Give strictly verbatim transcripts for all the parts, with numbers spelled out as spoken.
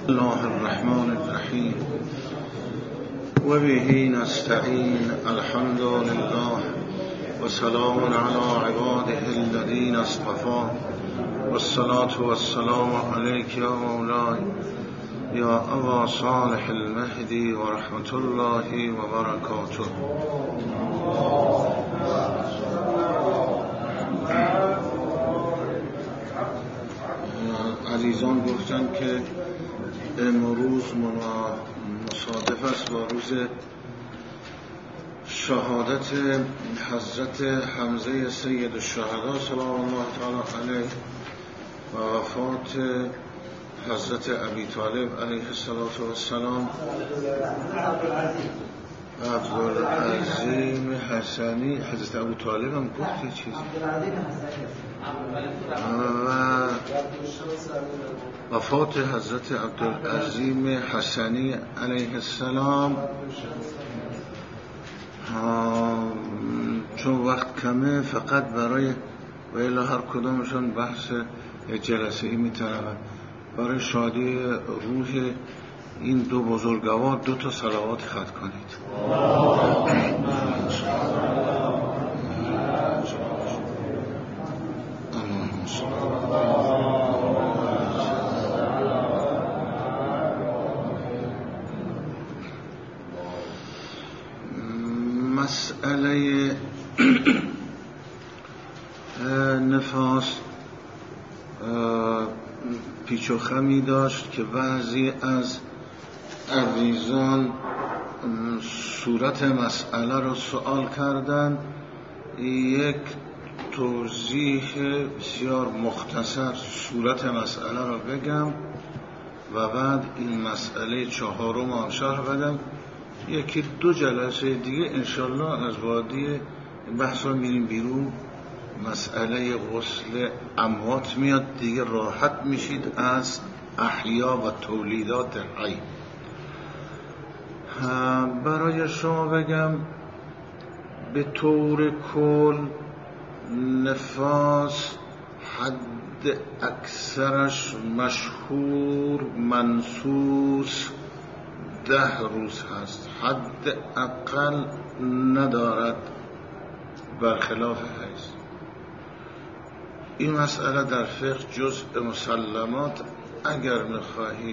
الله الرحمن الرحیم و به نستعین. الحمد لله و سلام علی عباده الذین اصطفی و الصلاة و السلام علیک یا مولای یا ابا صالح المهدی و رحمت الله و برکاته. عزیزان گفتن که امروز مصادف است با روز شهادت حضرت حمزه سید الشهدا سلام الله تعالی علیه و وفات حضرت ابی طالب علیه السلام. عبدالعظیم حسنی، حضرت ابو طالب هم گفت یه چیزی و وفات حضرت عبدالعظیم حسنی علیه السلام. چون وقت کمه فقط برای و الا هر کدامشون بحث جلسه ای میتونم برای شادی روح این دو بزرگوار دو تا صلوات ختم کنید. مسئله نفاس پیچ و خمی داشت که بعضی از عزیزان صورت مسئله رو سوال کردن. یک توضیح بسیار مختصر صورت مسئله رو بگم و بعد این مسئله چهارم هم شرح بدم. یکی دو جلسه دیگه انشالله از وادی بحث رو میریم بیرون. مسئله غسل اموات میاد دیگه، راحت میشید از احیا و تولیدات حی. برای شما بگم به طور کل نفاس حد اکثرش مشهور منصوص ده روز هست، حد اقل ندارد برخلاف حیض. این مسئله در فقه جزء مسلمات، اگر میخواهید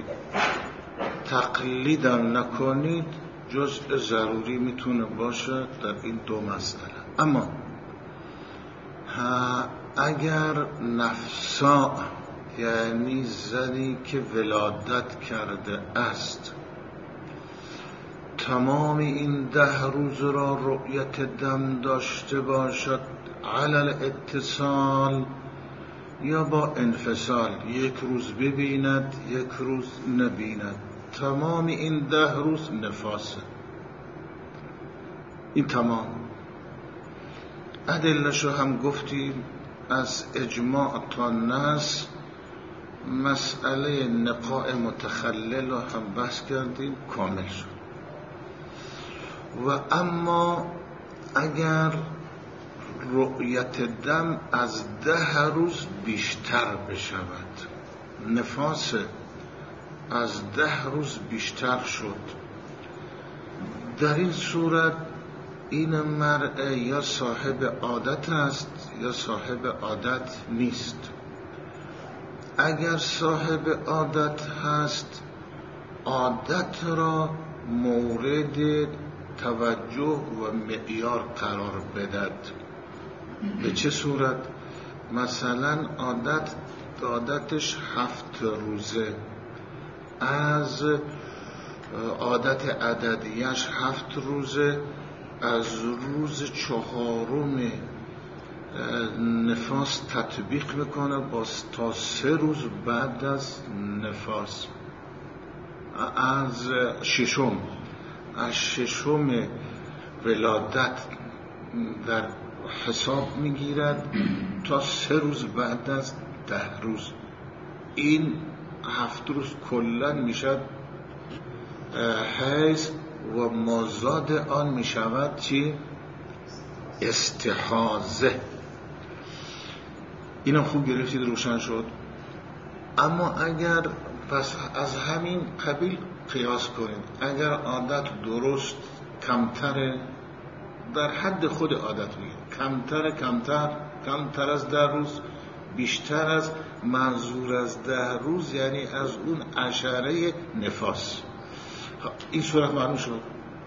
تقلیدم نکنید جزء ضروری میتونه باشه در این دو مسئله. اما اگر نفسا یعنی زنی که ولادت کرده است تمام این ده روز را رؤیت دم داشته باشد علل اتصال یا با انفصال، یک روز ببیند یک روز نبیند، تمام این ده روز نفاسه. این تمام ادله‌شو هم گفتیم، از اجماع تا نص. مسئله نقاء متخلل رو هم بحث کردیم، کامل شد. و اما اگر رؤیت دم از ده روز بیشتر بشود، نفاس از ده روز بیشتر شد، در این صورت این مرء یا صاحب عادت است یا صاحب عادت نیست. اگر صاحب عادت هست عادت را مورد توجه و معیار قرار بدهد. به چه صورت؟ مثلا عادت عادتش هفت روزه، از عادت عددیش هفت روزه، از روز چهارم نفاس تطبیق میکنه باز تا سه روز بعد از نفاس، از ششم از ششم ولادت در حساب میگیرد تا سه روز بعد از ده روز. این هفت روز کلن میشد حیض و مازاد آن میشود چی؟ استحاضه. اینو خوب گرفتید، روشن شد. اما اگر پس از همین قبیل قیاس کنید. اگر عادت درست کمتره، در حد خود عادت میگه، کمتر کمتر کمتر از ده روز، بیشتر از منظور از ده روز یعنی از اون عشره نفاس. این صورت معلوم شد.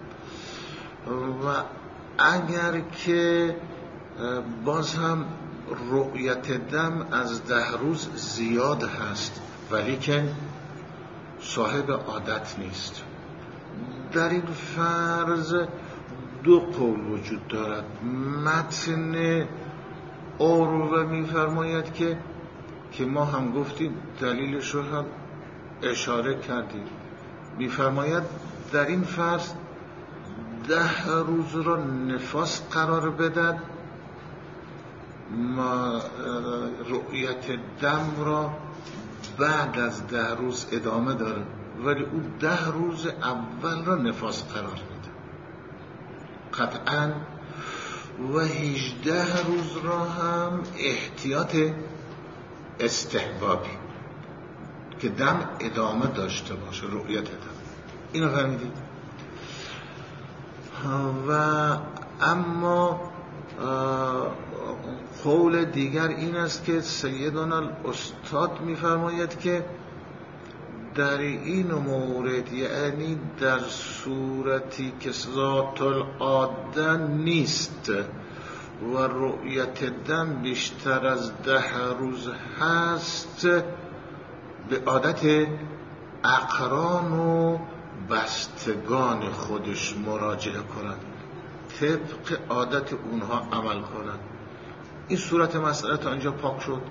و اگر که باز هم رؤیت دم از ده روز زیاد هست ولی که صاحب عادت نیست، در این فرض دو قول وجود دارد. متن عروه میفرماید که که ما هم گفتیم دلیلش رو هم اشاره کردیم، میفرماید در این فرض ده روز را نفاس قرار بدن، ما رؤیت دم را بعد از ده روز ادامه داره، ولی او ده روز اول را نفاس قرار میده قطعا، و هجده روز را هم احتیاط استحبابی که دم ادامه داشته باشه، رؤیت دم. اینو فهمیدید؟ و اما قول دیگر این است که سیدنا الاستاد میفرماید که در این مورد، یعنی در صورتی که ذات العاده نیست و رؤیت دم بیشتر از ده روز هست، به عادت اقران و بستگان خودش مراجعه کنند، طبق عادت اونها عمل کنند. این صورت مسئله تا اینجا پاک شد.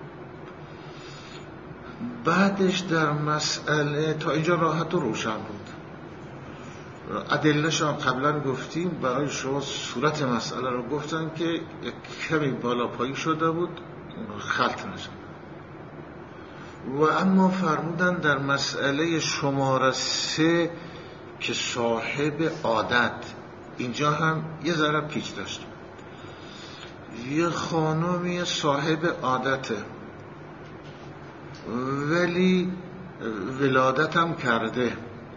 بعدش در مسئله تا اینجا راحت و روشن بود. ادله‌ش هم قبلا گفتیم، برای شما صورت مسئله رو گفتن که کمی بالا پایی شده بود، خلط نشد. و اما فرمودن در مسئله شماره سه که صاحب عادت، اینجا هم یه ذره پیچ داشت. یه خانومی صاحب عادته ولی ولادت هم کرده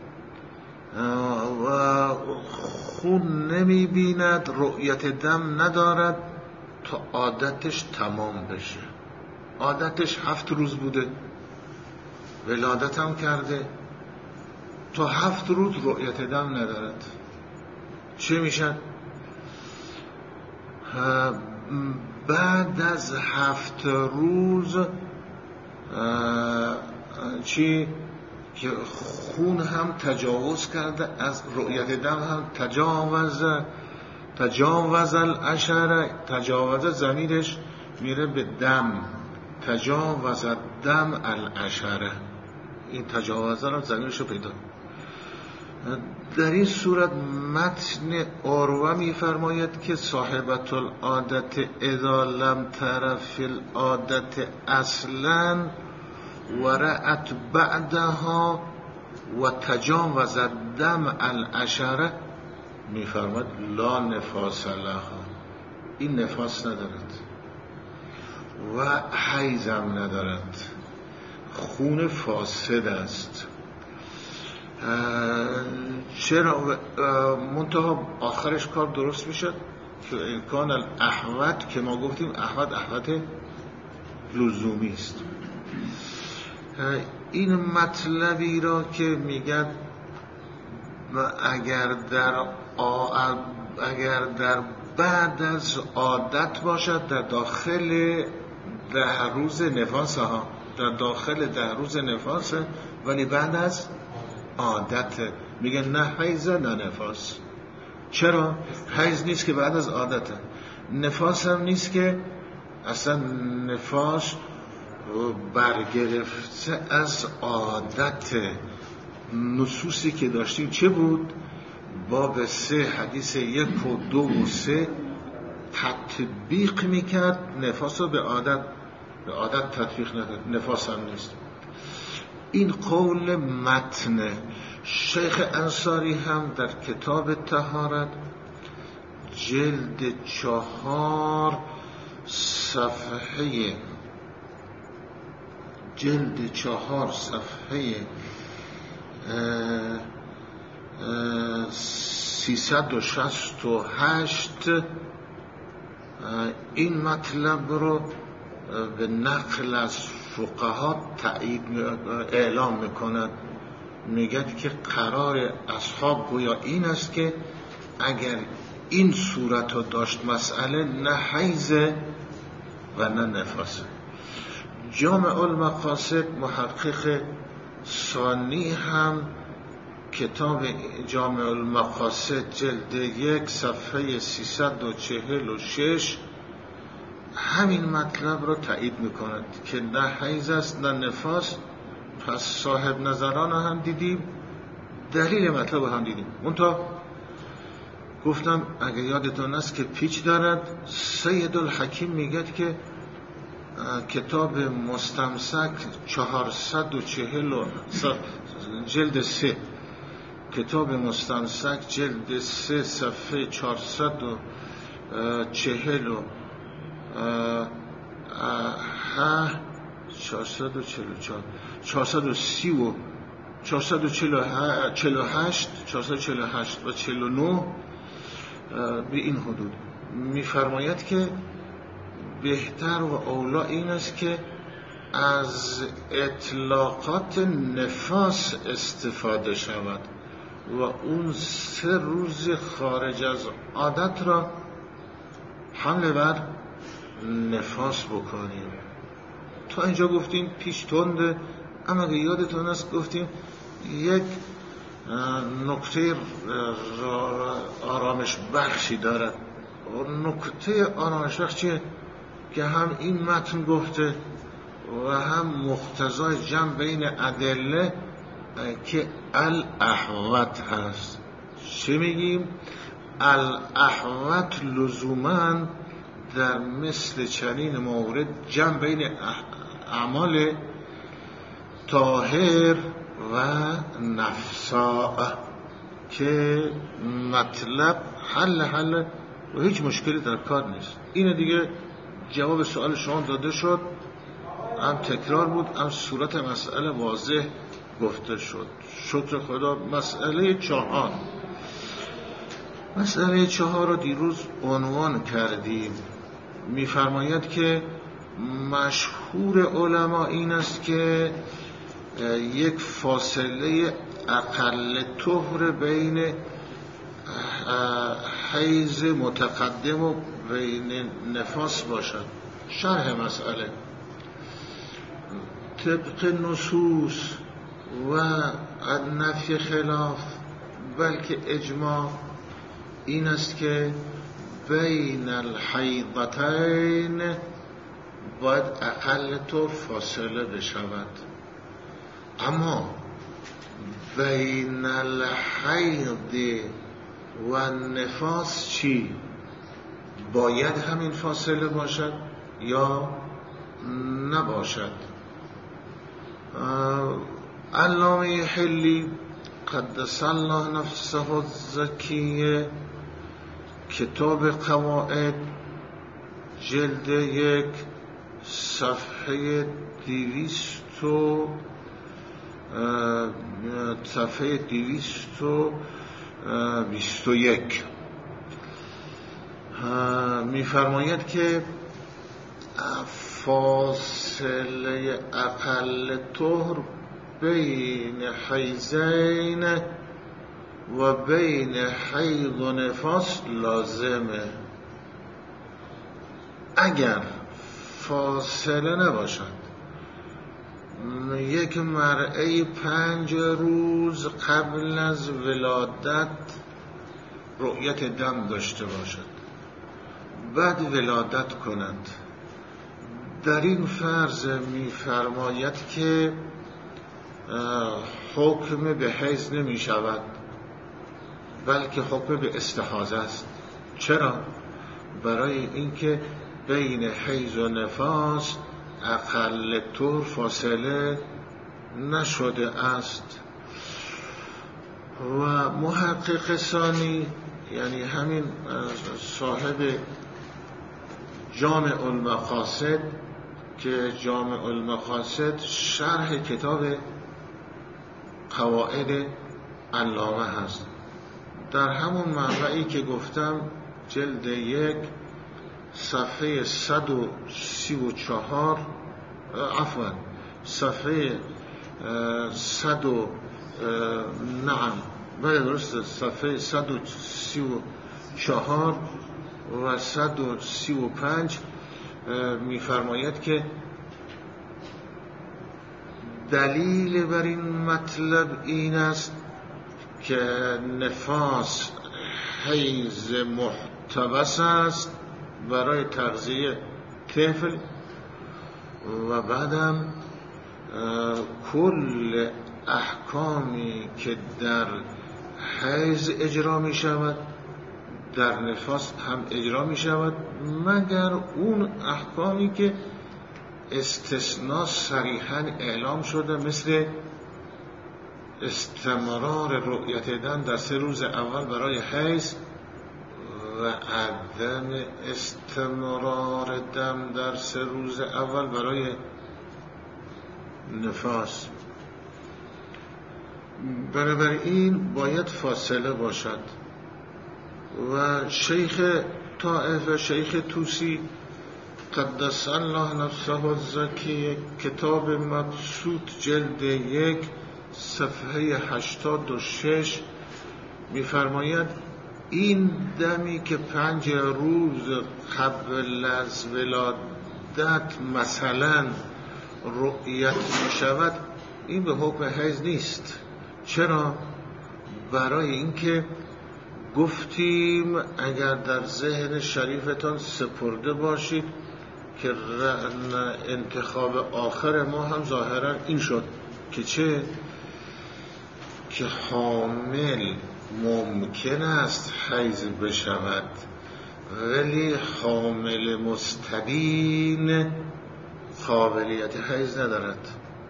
و خون نمی بیند، رؤیت دم ندارد تا عادتش تمام بشه. عادتش هفت روز بوده، ولادت هم کرده، تا هفت روز رؤیت دم ندارد. چه میشن؟ بعد از هفت روز چی که خون هم تجاوز کرده، از رؤیت دم هم تجاوز تجاوز العشره، تجاوز ضمیرش میره به دم، تجاوز دم العشره، این تجاوز رو ضمیرش رو پیدا. در این صورت متن عروه میفرماید که صاحبت العادت اذا لم تر فی العادت اصلا و رأت بعدها و تجاوز دم العشره، میفرماید لا نفاس لها، این نفاس ندارد و حیضم ندارد، خون فاسد است. چرا؟ منتها آخرش کار درست میشد که امکان الاحوط که ما گفتیم احوط احوط لزومی است. این مطلبی را که میگن اگر در اگر در بعد از عادت باشد، در داخل ده روز نفاس ها، در داخل ده روز نفاس، ولی بعد از عادت میگن نه حیض نه نفاس. چرا؟ حیض نیست که بعد از عادت، نفاس هم نیست که اصلا نفاس برگرفته از عادت. نصوصی که داشتیم چه بود؟ باب سه حدیث یک و دو و سه تطبیق میکرد نفاس رو به عادت، به عادت تطبیق نداد، نفاس هم نیست. این قول متن. شیخ انصاری هم در کتاب طهارت جلد چهار صفحه جلد چهار صفحه سیصد و شصت و هشت این مطلب رو به نقل از فقها تایید اعلام میکند. میگه که قرار اصحاب گویا این است که اگر این صورت رو داشت مسئله نه حیض و نه نفاسه. جامع المقاصد محقق ثانی هم کتاب جامع المقاصد جلد یک صفحه سیصد و چهل و شش همین مطلب رو تایید میکند که نه حیض است نه نفاس. پس صاحب نظران هم دیدیم، دلیل مطلب هم دیدیم. منتها گفتم اگه یادتون است که پیچ دارد. سید الحکیم میگه که کتاب مستمسک چهارصد و چهل و جلد سه کتاب مستمسک جلد سه صفحه چهارصد و چهل و چهارصد و چهل و چهار چهارصد و سی و چهارصد و چهل و هشت چهارصد و چهل و هشت و چهل و نه به این حدود میفرماید که بهتر و اولا این است که از اطلاقات نفاس استفاده شود و اون سه روز خارج از عادت را حمله بر نفاس بکنیم. تا اینجا گفتیم پیش تنده، اما اگه یادتون است گفتیم یک نکته آرامش بخشی دارد. نکته آرامش بخشی که هم این متن گفته و هم مقتضای جمع بین ادله که الاحوط هست. چه میگیم؟ الاحوط لزوماً در مثل چنین مورد جمع بین اعمال طاهر و نفسا که مطلب حل حل و هیچ مشکلی در کار نیست. این دیگه جواب سوال شما داده شد، هم تکرار بود هم صورت مسئله واضح گفته شد. شکر خدا. مسئله چهار مسئله چهار رو دیروز عنوان کردیم. میفرماید که مشهور علما این است که یک فاصله اقل طهر بین حیض متقدم و بین نفاس باشد. شرح مسئله طبق نصوص و نفی خلاف بلکه اجماع این است که بین الحیضتین باید اقل طور فاصله بشود، اما بین الحیض و نفاس چی؟ باید همین فاصله باشد یا نباشد؟ علامه حلی قدس الله نفسه الزکیه کتاب قواعد جلد یک صفحه دویست و صفحه دویست و بیست و یک میفرماید که فاصله اقل طهر بین حیضین و بین حیض و نفاس لازمه. اگر فاصله نباشد، یک مرأه پنج روز قبل از ولادت رؤیت دم داشته باشد، بعد ولادت کند، در این فرض می‌فرماید که حکم به حیض نمی شود بلکه حکم به استحاضه است. چرا؟ برای اینکه بین حیض و نفاس اقل طور فاصله نشده است. و محقق ثانی یعنی همین صاحب جامع المقاصد که جامع المقاصد شرح کتاب قواعد علامه هست. در همون منبعی که گفتم جلد یک صفحه صد و سی و چهار عفوا صفحه صد و نعم بله درست صفحه صد و سی و چهار و صد و سی و پنج می‌فرماید که دلیل بر این مطلب این است که نفاس حیض محتبس است برای تغذیه طفل و بعدم کل احکامی که در حیض اجرا می شود در نفاس هم اجرا می شود مگر اون احکامی که استثناء صریحاً اعلام شده، مثل استمرار رؤیت دم در سه روز اول برای حیض و عدم استمرار دم در سه روز اول برای نفاس. بنابراین باید فاصله باشد و شیخ طائف شیخ طوسی قدس الله نفسه الزکی کتاب مقصود جلد یک صفحه هشتاد و شش می‌فرماید این دمی که پنج روز قبل از ولادت مثلا رؤیت می شود این به حکم حیض نیست. چرا؟ برای اینکه گفتیم اگر در ذهن شریفتان سپرده باشید که انتخاب آخر ما هم ظاهرا این شد که چه؟ که حامل ممکن است حیض بشود ولی حامل مستبین قابلیت حیض ندارد.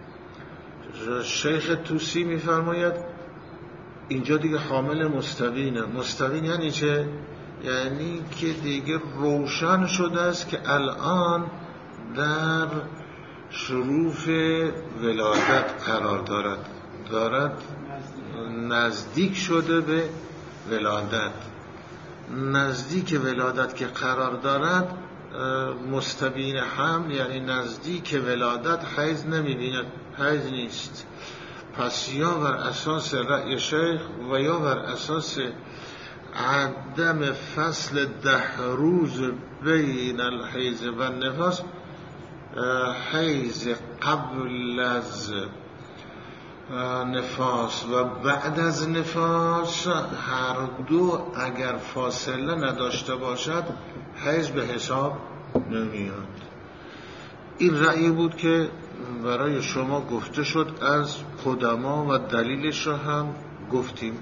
شیخ طوسی می‌فرماید اینجا دیگه حامل مستبینه. مستبین یعنی چه؟ یعنی که دیگه روشن شده است که الان در شروف ولادت قرار دارد دارد نزدیک شده به ولادت. نزدیک ولادت که قرار دارد مستبین حمل یعنی نزدیک ولادت حیض نمی‌بیند، حیض نیست. پس یا بر اساس رأی شیخ و یا بر اساس عدم فصل ده روز بین الحیض و نفاس، حیض قبل از نفاس و بعد از نفاس هر دو اگر فاصله نداشته باشد حیض به حساب نمیاد. این رأی بود که برای شما گفته شد از قدما و دلیلش را هم گفتیم.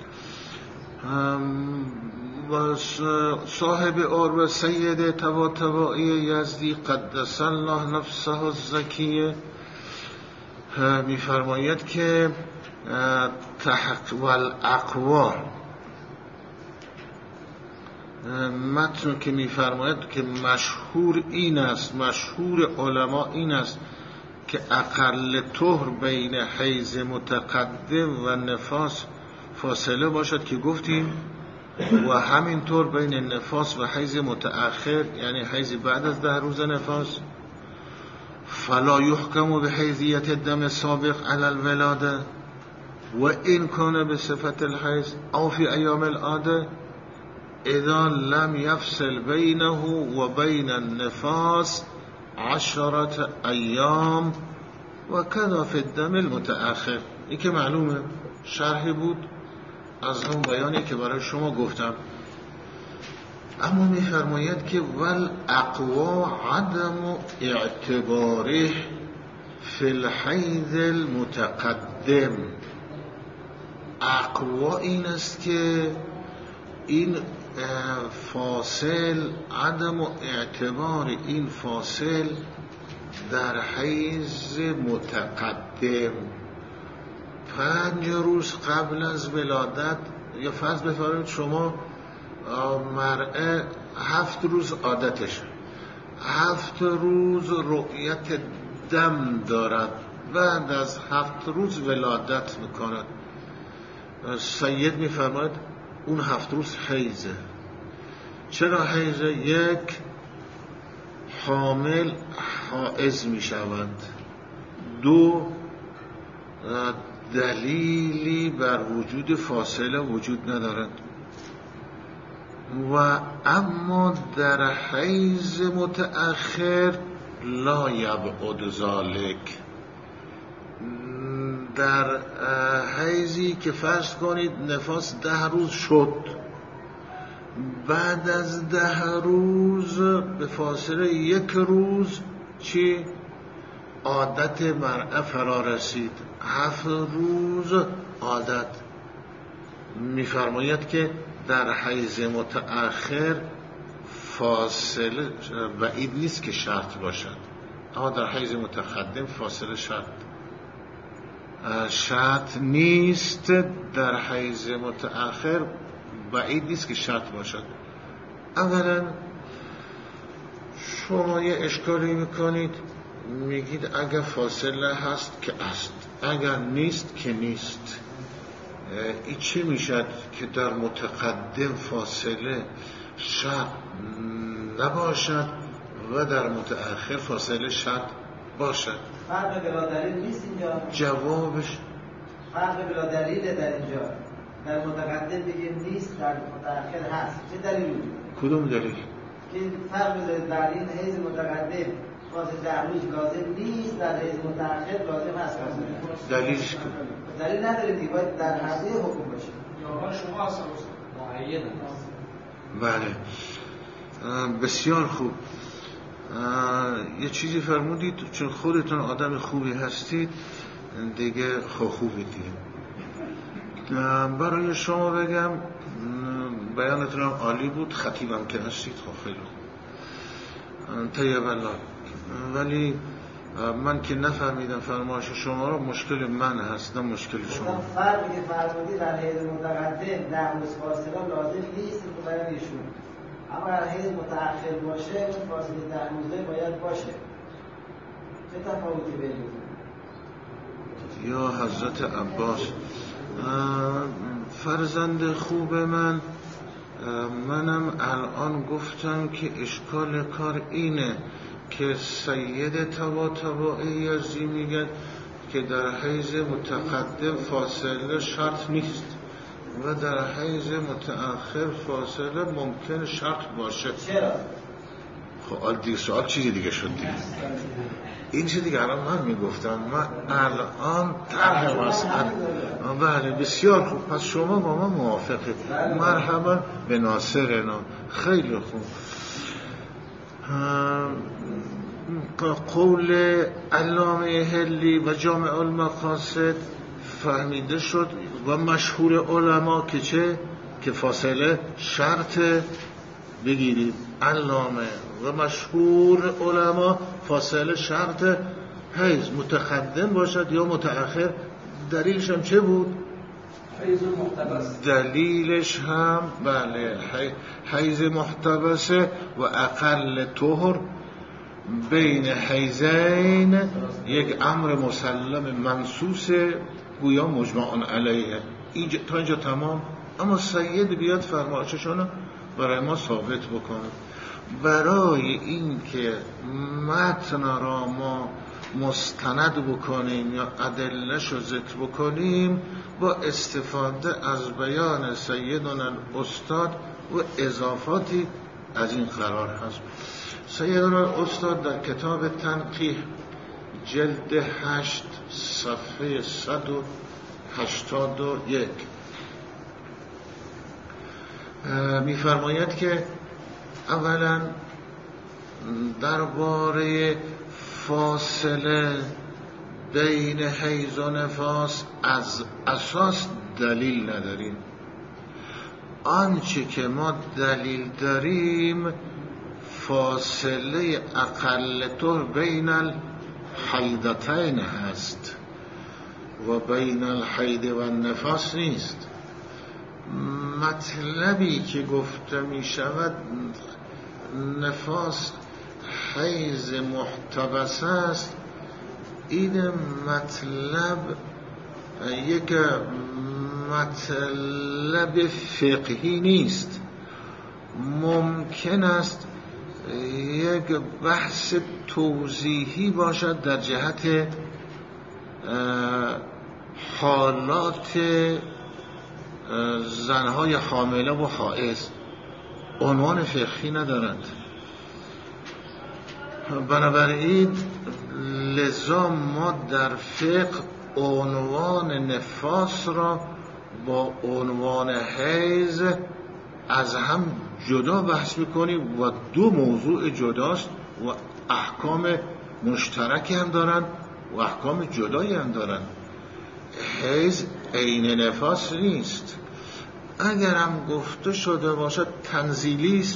و صاحب عرب سید طباطبایی یزدی قدس الله نفسه الزکیه می‌فرماید که تحق والاقوا متن که می‌فرماید که مشهور این است، مشهور علما این است که اقل طهر بین حیض متقدم و نفاس فاصله باشد که گفتیم و همینطور بین نفاس و حیض متأخر یعنی حیض بعد از ده روز نفاس. فلا يحكم بحيثية الدم السابق على الولادة وإن كان بصفة الحيض أو في أيام العادة إذا لم يفصل بينه وبين النفاس عشرة أيام وكذا في الدم المتأخر. این که معلومه شرحی بود از همون بیانی که برای شما گفتم. اما می‌فرماید که ول اقوا عدم اعتباره فی الحیض المتقدم. اقوا این است که این فاصل عدم اعتبار این فاصل در حیض متقدم پنج روز قبل از ولادت، یا فرض بفرمایید شما مرأه هفت روز عادتش، هفت روز رؤیت دم دارد، بعد از هفت روز ولادت میکند. سید میفرماید اون هفت روز حیزه. چرا حیزه؟ یک، حامل حائض میشود، دو، دلیلی بر وجود فاصله وجود ندارد. و اما در حیض متأخر لا یبعد ذالک، در حیضی که فرض کنید نفاس ده روز شد، بعد از ده روز به فاصله یک روز چی؟ عادت مرأة فرا رسید، هفت روز عادت. میفرماید که در حیض متأخر فاصله بعید نیست که شرط باشد، اما در حیض متقدم فاصله شرط شرط نیست. در حیض متأخر بعید نیست که شرط باشد. اولا شما یه اشکالی میکنید، میگید اگر فاصله هست که است، اگر نیست که نیست. این چی میشد که در متقدم فاصله شرط نباشد و در متأخر فاصله شرط باشد؟ فرق بلا دلیل نیست اینجا؟ جوابش فرق بلا دلیل در اینجا. در متقدم بگیم نیست، در متأخر هست. چه دلیلی؟ کدوم دلیل؟ که فرق در این حیض متقدم واسه ده روز لازم نیست، در حیض متأخر لازم هست. دلیلش دلیل نداره دیگه، باید در هر دو حکم باشه. یا شما اصلا معین بله، بسیار خوب. یه چیزی فرمودید، چون خودتون آدم خوبی هستید دیگه خوبی دیگه. برای شما بگم بیانتون هم عالی بود، خطیبم که هستید خب خیلی طیب الله، ولی من که نفهمیدم فرمایش شما رو، مشکل من هست نه مشکل شما. فرقی که فرمودی در حیض متقدم ده روز فاصله لازم نیست که برای ایشون، اما در حیض متأخر باشه اون فاصله ده روزه باید باشه. چه تفاوتی بینید؟ یا حضرت عباس، فرزند خوب من، منم الان گفتم که اشکال کار اینه که سید طباطبایی یزدی میگن که در حیض متقدم فاصله شرط نیست و در حیض متأخر فاصله ممکن شرط باشه. چرا؟ خب دیگه سوال چیزی دیگه شد دیگه. این چیزی دیگه الان من میگفتم، من الان طرح مسئله. بله بسیار خوب، پس شما با ما موافقید. مرحبا به ناصرنا، خیلی خوب. قول علامه هلی و جامع المقاصد فهمیده شد و مشهور علما که چه؟ که فاصله شرط بگیرید. علامه و مشهور علما فاصله شرط حیض متقدم باشد یا متأخر. دلیلش هم چه بود؟ حیض محتبس. دلیلش هم بله حیض محتبسه و اقل طهر بین حیضین یک امر مسلم منصوصه، گویا مجمع علیه. اینجا تا اینجا تمام. اما سید بیاد فرمایششون برای ما ثابت بکنه. برای این که متن را ما مستند بکنیم یا ادله‌شو ذکر بکنیم، با استفاده از بیان سیدنا الاستاد و اضافاتی از این قرار هست. سیدنا الاستاد در کتاب تنقیح جلد هشت صفحه صد و هشتاد و یک می‌فرماید که اولا درباره فاصله بین حیض و نفاس از اساس دلیل نداریم. آنچه که ما دلیل داریم فاصله اقل طهر بین الحیضتین هست و بین الحیض و النفاس نیست. مطلبی که گفته می شود نفاس حیض محتبس است، این مطلب یک مطلب فقهی نیست، ممکن است یک بحث توضیحی باشد در جهت حالات زنهای حامله و حائض، عنوان فقهی ندارند. بنابراین لذا ما در فقه عنوان نفاس را با عنوان حیض از هم جدا بحث میکنیم و دو موضوع جداست و احکام مشترکی هم دارن و احکام جدایی هم دارن. حیض عین نفاس نیست. اگر هم گفته شده باشد تنزیلی است،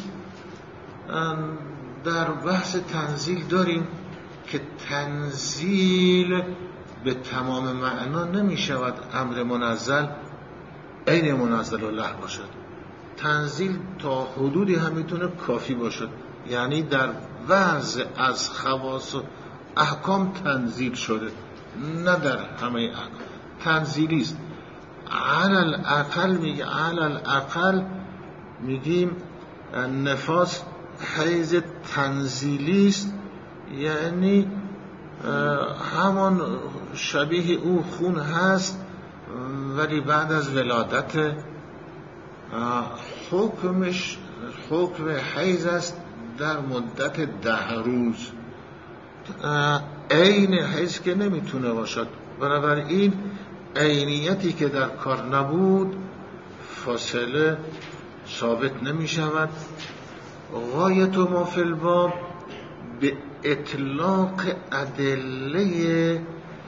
در بحث تنزیل داریم که تنزیل به تمام معنا نمی شود امر منزل عین منزل الله باشد. تنزیل تا حدودی هم میتونه کافی باشد، یعنی در بعض از خواص و احکام تنزیل شده، نه در همه احکام. تنزیلی است. علل اقل میگه علل اقل میگیم نفاس حیض تنزیلی است، یعنی همان شبیه او خون هست ولی بعد از ولادت حکمش حکم حیض است در مدت ده روز. عین حیض که نمیتونه باشد. بنابراین عینیتی که در کار نبود فاصله ثابت نمی شود. غایت ما فی الباب به اطلاق ادله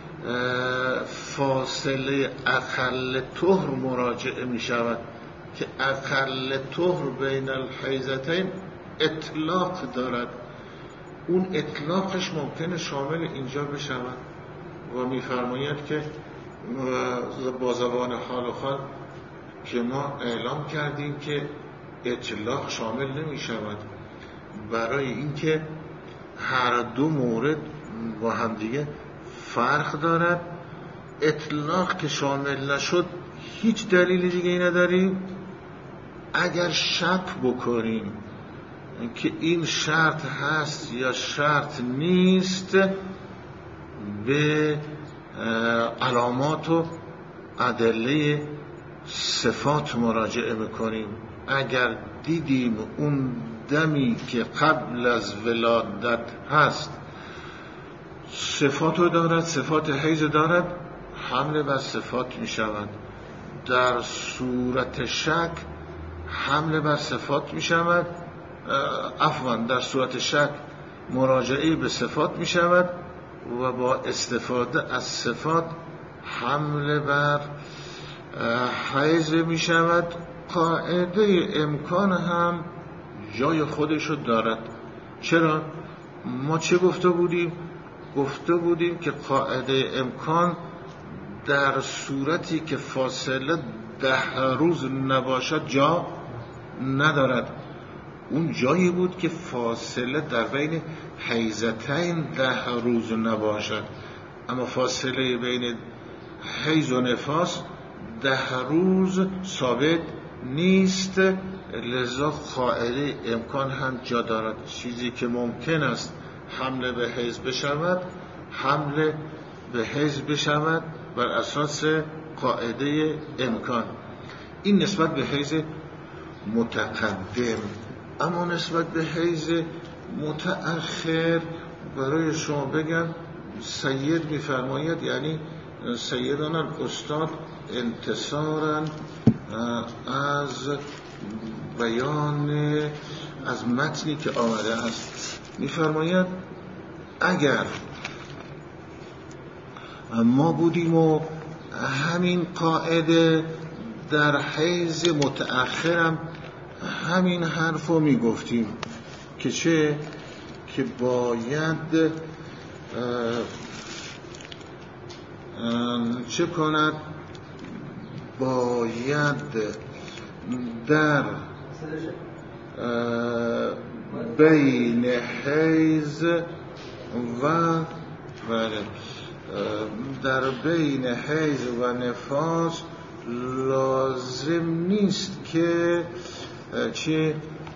فاصله اقل طهر مراجعه می شود که اقل طهر بین الحیضتین اطلاق دارد. اون اطلاقش ممکنه شامل اینجا بشود و می‌فرماید که با زبان حال و حال که ما اعلام کردیم که اطلاق شامل نمی شود، برای اینکه هر دو مورد با هم دیگه فرق دارد. اطلاق که شامل نشد هیچ دلیل دیگه ای نداریم. اگر شک بکنیم که این شرط هست یا شرط نیست، به علامات و ادله صفات مراجعه میکنیم. اگر دیدیم اون دمی که قبل از ولادت هست صفات دارد، صفات حیض دارد، حمل بر صفات می شود. در صورت شک حمل بر صفات می شود، عفوا در صورت شک مراجعه به صفات می شود و با استفاده از صفات حمل بر حیض می شود. قاعده امکان هم جای خودشو دارد. چرا؟ ما چه گفته بودیم؟ گفته بودیم که قاعده امکان در صورتی که فاصله ده روز نباشد جا ندارد. اون جایی بود که فاصله در بین حیضتین ده روز نباشد، اما فاصله بین حیض و نفاس ده روز ثابت نیست. لذا قاعده امکان هم جا دارد. چیزی که ممکن است حمله به حیض بشود، حمله به حیض بشود بر اساس قاعده امکان. این نسبت به حیض متقدم. اما نسبت به حیض متأخر برای شما بگم، سید میفرماید، یعنی سیدان الاستاد انتصارا از بیان از متنی که آمده است، میفرماید اگر ما بودیم و همین قاعده در حیض متأخرم همین حرفو میگفتیم که چه؟ که باید چه کند؟ باید در بین حیض و بله در بین حیض و نفاس لازم نیست که چی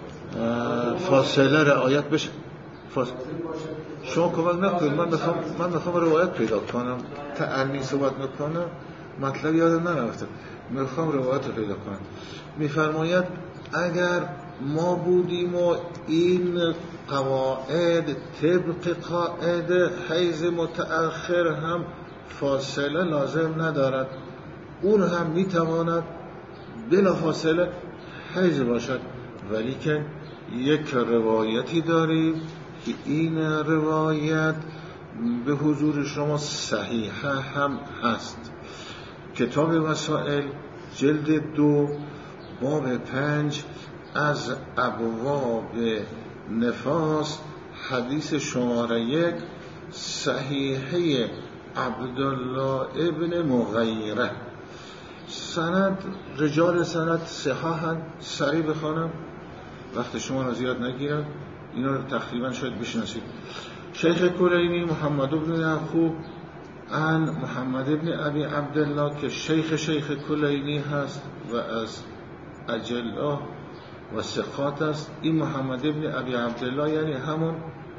فاصله رعایت بشه. فاصله شما کمک نکنید، من میخوام من میخوام روایت پیدا کنم، تأنی صحبت میکنم، مطلب یادم نرفته، میخوام روایت رو پیدا کنم. میفرماید اگر ما بودیم و این قواعد طبق قاعده حیض متأخر هم فاصله لازم ندارد، اون هم میتواند بلا فاصله حیض باشد، ولی که یک روایتی داریم که این روایت به حضور شما صحیحه هم هست. کتاب مسائل جلد دو باب پنج از ابواب نفاس حدیث شماره یک صحیحه عبدالله ابن مغیره. سند رجال سند صحاحن، سریع بخوانم وقت شما را زیاد نگیرم، اینا رو تقریبا شاید بشناسید. شیخ کلینی محمد بن یعقوب عن محمد بن ابی عبدالله که شیخ شیخ کلینی هست و از اجلا و ثقات است. این محمد بن ابی عبدالله یعنی همون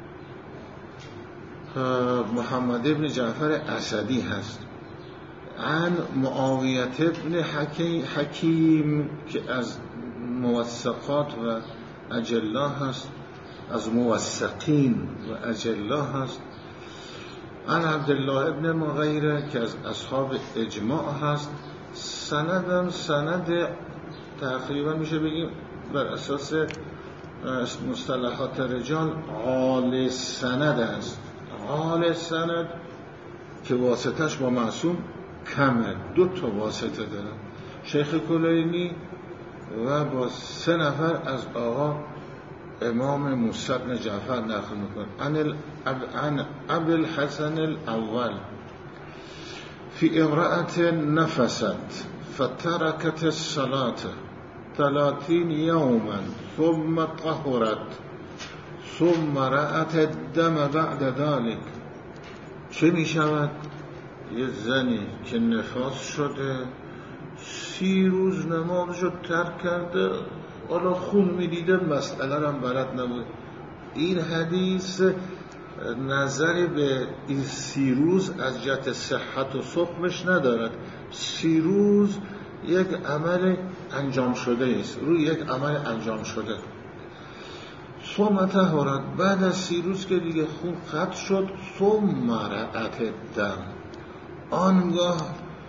محمد بن جعفر اسدی هست. عن معاویت بن حکیم, حکیم که از موثقات و اجلا هست، از موثقین و اجلا هست. عن عبدالله ابن مغیره که از اصحاب اجماع هست. سندم سند تقریبا میشه بگیم بر اساس مصطلحات رجال عال سند است. عال سند که واسطش با معصوم کمه، دو تا واسطه داره، شیخ کلینی و با سه نفر از آقا امام موسی بن جعفر نقل میکنه. عن ابی الحسن الاول فی امرأة نفست فتركت الصلاة ثلاثين يوما ثم طهرت ثم رأت الدم بعد ذلك. چه می شود؟ یه زنی که نفاس شده سی روز نمازش رو ترک کرده، حالا خون می دیده، مسئله هم بلد نبود. این حدیث نظری به این سی روز از جهت صحت و سقمش ندارد. سی روز یک عمل انجام شده است، روی یک عمل انجام شده. ثم طهرت، بعد از سی روز که دیگه خون قطع شد، ثم رأت الدم، آنگاه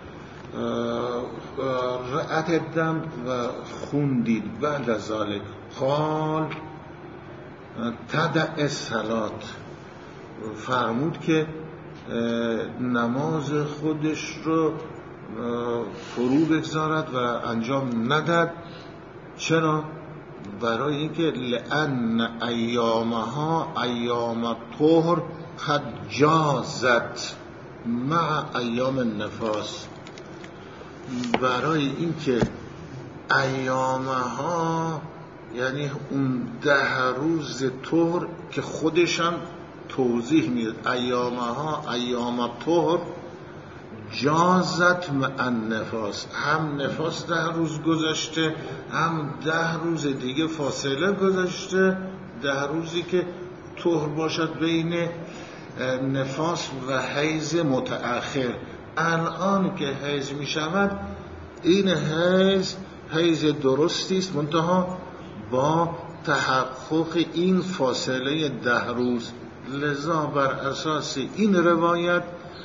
رأت الدم و خون دید. بعد از ذالک قال تدع الصلات، فرمود که نماز خودش رو فرو بگذارد و انجام ندهد. چرا؟ برای اینکه لأن ایامها ایام طهر قد جازت مع ایام النفاس، برای اینکه ایامها یعنی اون ده روز طهر که خودشم توضیح میده، ایامها ایام طهر جازت مع النفاس، هم نفاس ده روز گذشته، هم ده روز دیگه فاصله گذشته، ده روزی که طهر باشد بین نفاس و حیض متأخر. الان که حیض می شود، این حیض حیض درستی است، منتها با تحقق این فاصله ده روز. لذا بر اساس این روایت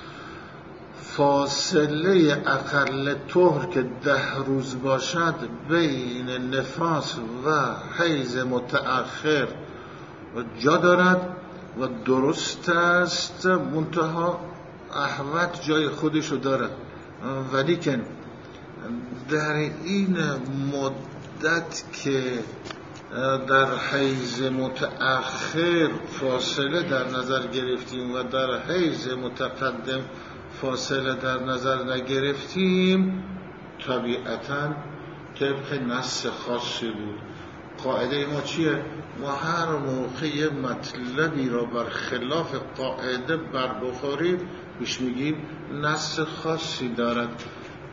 فاصله اقل طهر که ده روز باشد بین نفاس و حیض متأخر جا دارد و درست است، منتها احوط جای خودشو دارد. ولی که در این مدت که در حیض متأخر فاصله در نظر گرفتیم و در حیض متقدم فاصله در نظر نگرفتیم، طبیعتاً طبق نص خاصی بود. قاعده ما چیه؟ ما هر موقع یه مطلبی را بر خلاف قاعده بر بخوریم بیش میگیم نص خاصی دارد.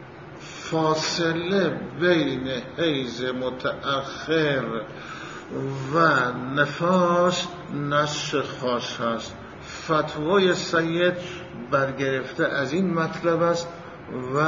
فاصله بین حیض متأخر و نفاس نص خاص هست. فتوای سید برگرفته از این مطلب است و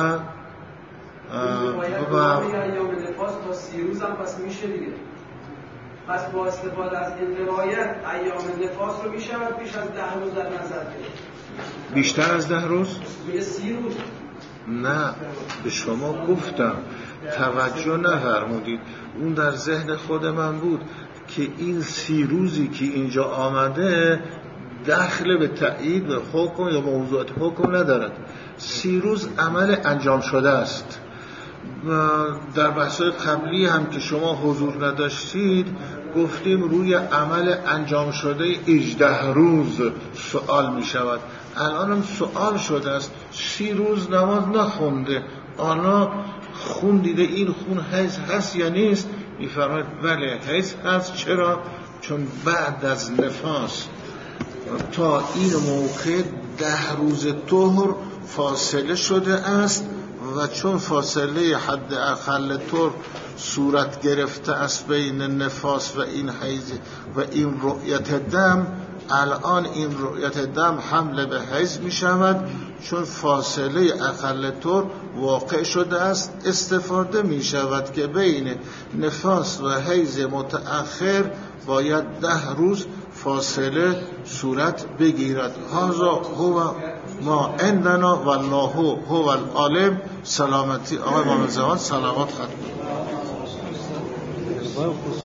و ایام نفاس تا سی روز هم پس میشه دیگه. پس با استفاده از این روایت ایام نفاس رو میشه و بیش از ده روز در نظر بگیریم. بیشتر از ده روز؟ میگه سی روز. نه، به شما گفتم توجه نفرمودید. اون در ذهن خود من بود که این سی روزی که اینجا آمده دخل به تأیید به حکم یا موضوعات حکم ندارد. سی روز عمل انجام شده است. در بحث‌های قبلی هم که شما حضور نداشتید گفتیم روی عمل انجام شده هجده روز سوال می شود. الان هم سوال شده است سی روز نماز نخونده، آنا خون دیده، این خون حیض هست یا نیست؟ میفرماید بله حیض هست. چرا؟ چون بعد از نفاس تا این موقع ده روز طهر فاصله شده است و چون فاصله حد اقل طهر صورت گرفته است بین نفاس و این حیض و این رؤیت دم، الان این رؤیت دم حمل به حیض می شود. چون فاصله اقل طهر واقع شده است استفاده می شود که بین نفاس و حیض متأخر باید ده روز فاصله صورت بگیرد. هذا هو ما عندنا والله هو العالم. سلامتی آقای امام زمان سلامات ختم.